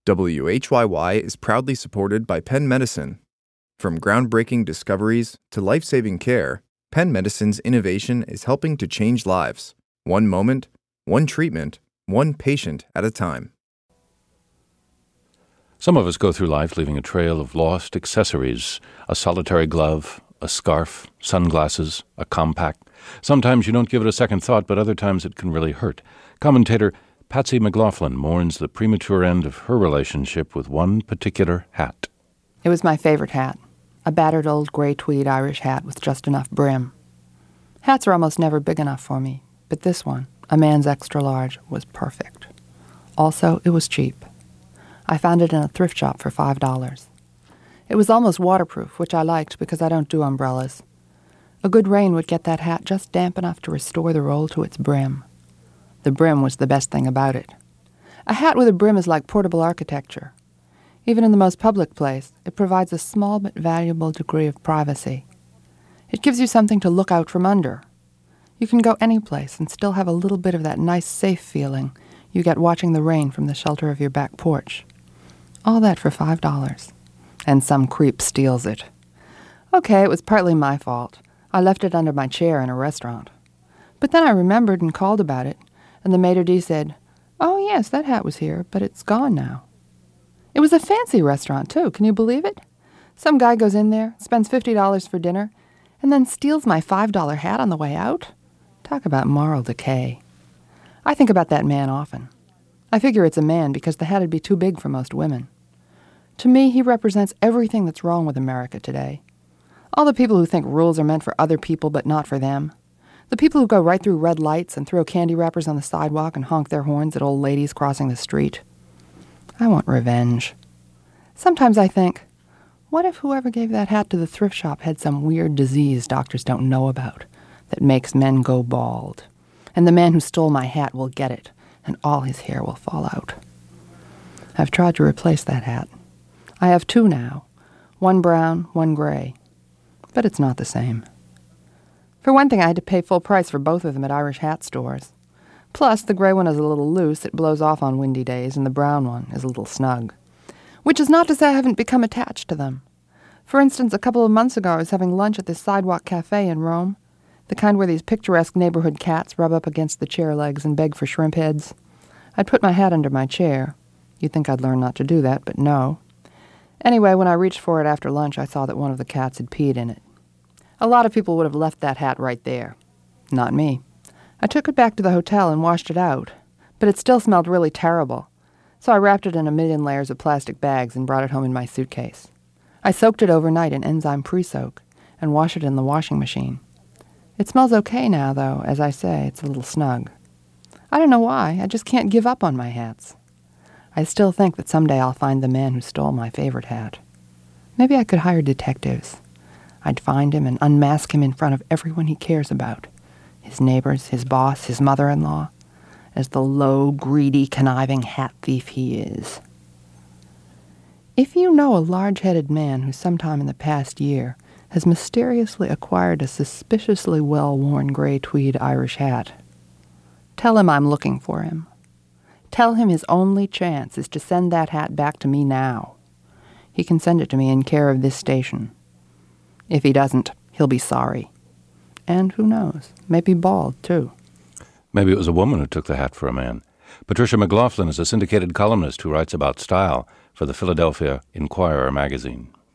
WHYY is proudly supported by Penn Medicine. From groundbreaking discoveries to life-saving care, Penn Medicine's innovation is helping to change lives, one moment, one treatment, one patient at a time. Some of us go through life leaving a trail of lost accessories, a solitary glove, a scarf, sunglasses, a compact. Sometimes you don't give it a second thought, but other times it can really hurt. Commentator Patsy McLaughlin mourns the premature end of her relationship with one particular hat. It was my favorite hat, a battered old gray tweed Irish hat with just enough brim. Hats are almost never big enough for me, but this one, a man's extra large, was perfect. Also, it was cheap. I found it in a thrift shop for $5. It was almost waterproof, which I liked because I don't do umbrellas. A good rain would get that hat just damp enough to restore the roll to its brim. The brim was the best thing about it. A hat with a brim is like portable architecture. Even in the most public place, it provides a small but valuable degree of privacy. It gives you something to look out from under. You can go any place and still have a little bit of that nice, safe feeling you get watching the rain from the shelter of your back porch. All that for $5. And some creep steals it. Okay, it was partly my fault. I left it under my chair in a restaurant. But then I remembered and called about it, and the maitre d' said, "Oh, yes, that hat was here, but it's gone now." It was a fancy restaurant, too. Can you believe it? Some guy goes in there, spends $50 for dinner, and then steals my $5 hat on the way out? Talk about moral decay. I think about that man often. I figure it's a man because the hat would be too big for most women. To me, he represents everything that's wrong with America today. All the people who think rules are meant for other people but not for them. The people who go right through red lights and throw candy wrappers on the sidewalk and honk their horns at old ladies crossing the street. I want revenge. Sometimes I think, what if whoever gave that hat to the thrift shop had some weird disease doctors don't know about that makes men go bald? And the man who stole my hat will get it, and all his hair will fall out. I've tried to replace that hat. I have two now, one brown, one gray. But it's not the same. For one thing, I had to pay full price for both of them at Irish hat stores. Plus, the gray one is a little loose, it blows off on windy days, and the brown one is a little snug. Which is not to say I haven't become attached to them. For instance, a couple of months ago I was having lunch at this sidewalk cafe in Rome, the kind where these picturesque neighborhood cats rub up against the chair legs and beg for shrimp heads. I'd put my hat under my chair. You'd think I'd learn not to do that, but no. Anyway, when I reached for it after lunch, I saw that one of the cats had peed in it. A lot of people would have left that hat right there. Not me. I took it back to the hotel and washed it out, but it still smelled really terrible, so I wrapped it in a million layers of plastic bags and brought it home in my suitcase. I soaked it overnight in enzyme pre-soak and washed it in the washing machine. It smells okay now, though. As I say, it's a little snug. I don't know why. I just can't give up on my hats. I still think that someday I'll find the man who stole my favorite hat. Maybe I could hire detectives. I'd find him and unmask him in front of everyone he cares about. His neighbors, his boss, his mother-in-law, as the low, greedy, conniving hat thief he is. If you know a large-headed man who sometime in the past year has mysteriously acquired a suspiciously well-worn gray tweed Irish hat, tell him I'm looking for him. Tell him his only chance is to send that hat back to me now. He can send it to me in care of this station. If he doesn't, he'll be sorry. And who knows, maybe bald, too. Maybe it was a woman who took the hat for a man. Patricia McLaughlin is a syndicated columnist who writes about style for the Philadelphia Inquirer magazine.